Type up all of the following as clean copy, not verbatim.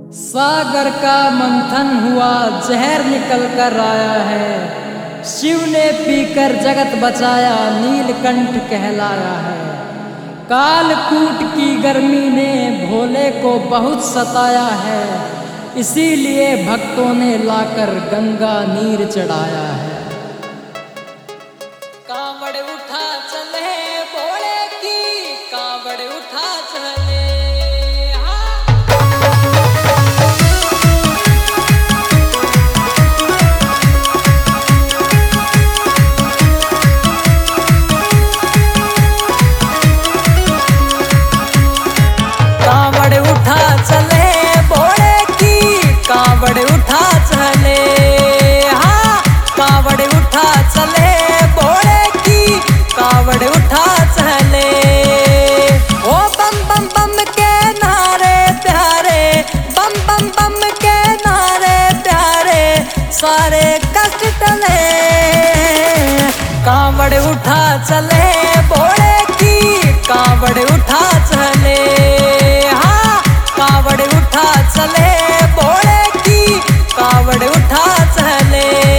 सागर का मंथन हुआ, जहर निकल कर आया है। शिव ने पीकर जगत बचाया, नीलकंठ कहलाया है। कालकूट की गर्मी ने भोले को बहुत सताया है, इसीलिए भक्तों ने लाकर गंगा नीर चढ़ाया है। कांवड़ उठा चले भोले की, कांवड़ उठा चले। कांवड़ उठा चले भोले की, कांवड़ उठा चले। हाँ, कांवड़ उठा चले भोले की, कांवड़ उठा चले। ओ बम बम बम के नारे प्यारे, बम बम बम के नारे प्यारे, सारे कष्ट टले। कांवड़ उठा चले भोले की, कांवड़ उठा चले। कांवड़ उठा चले भोले की, कांवड़ उठा चले।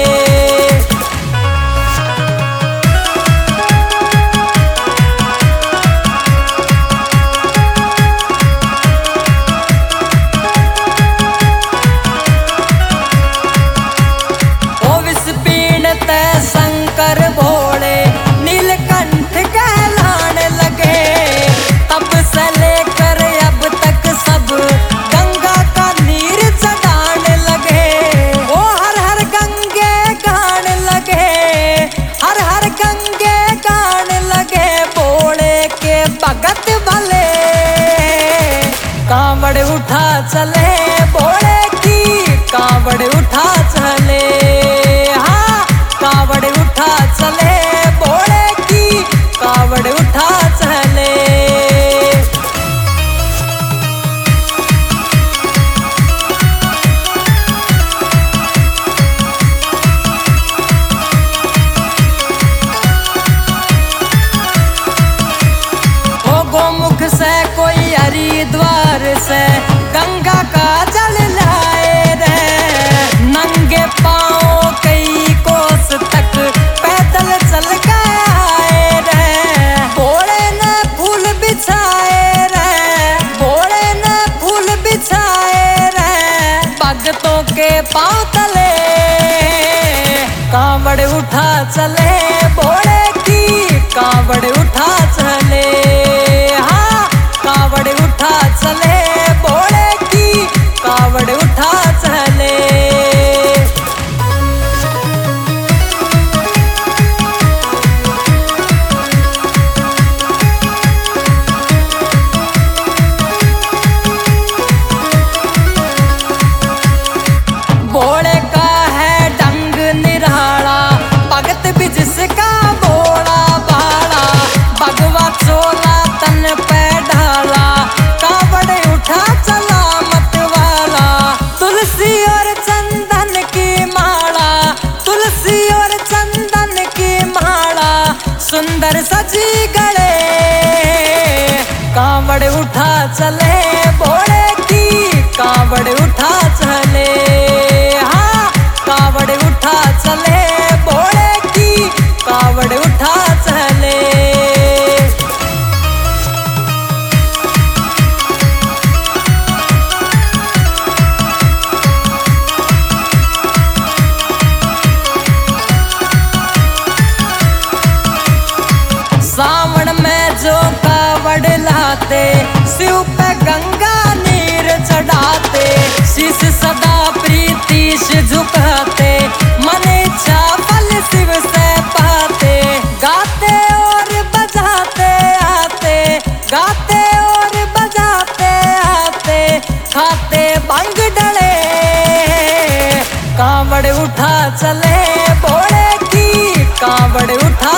ओ विस्पीण ते शंकर भोले, नीलकंठ कहलाने लगे। तब से लेकर अब तक सब गंगा का नीर चढ़ाने लगे। ओ हर हर गंगे गाने लगे, हर हर गंगे गाने लगे, भोले के भगत भले। कांवड़ उठा चले भोले की, कांवड़ उठा चले। हाँ, कांवड़ उठा चले भोले की, कांवड़ उठा चले। गोमुख से कोई हरिद्वार से गंगा का जल लाए रे। नंगे पाँव कई कोस तक पैदल चल गए आए रे। भोले ने फूल बिछाए रे, भोले ने फूल बिछाए रे, भक्तों के पाँव तले। कांवड़ उठा चले भोले की, कांवड़ उठा चले। कांवड़ उठा चले भोले की, कांवड़ उठा चले। भोले का है ढंग निराला, भगत भी जिसका भोला भाला। भगवा चोला तन पे ढाला, कांवड़ उठा चला मत वाला। तुलसी और चंदन की माला, तुलसी और चंदन की माला, सुंदर सजी गले। कांवड़ उठा चले भोले की, कांवड़ उठा चले। हाँ, कांवड़ उठा चले भोले की, कांवड़ उठा चले। सावन में जो कावड़ लाते, शिव पे गंगा नीर चढ़ाते। शीश सदा प्रीतिश झुकाते, मन इच्छा फल शिव से पाते। गाते और बजाते आते, गाते और बजाते आते, खाते भंग डले। कांवड़ उठा चले भोले की, कांवड़ उठा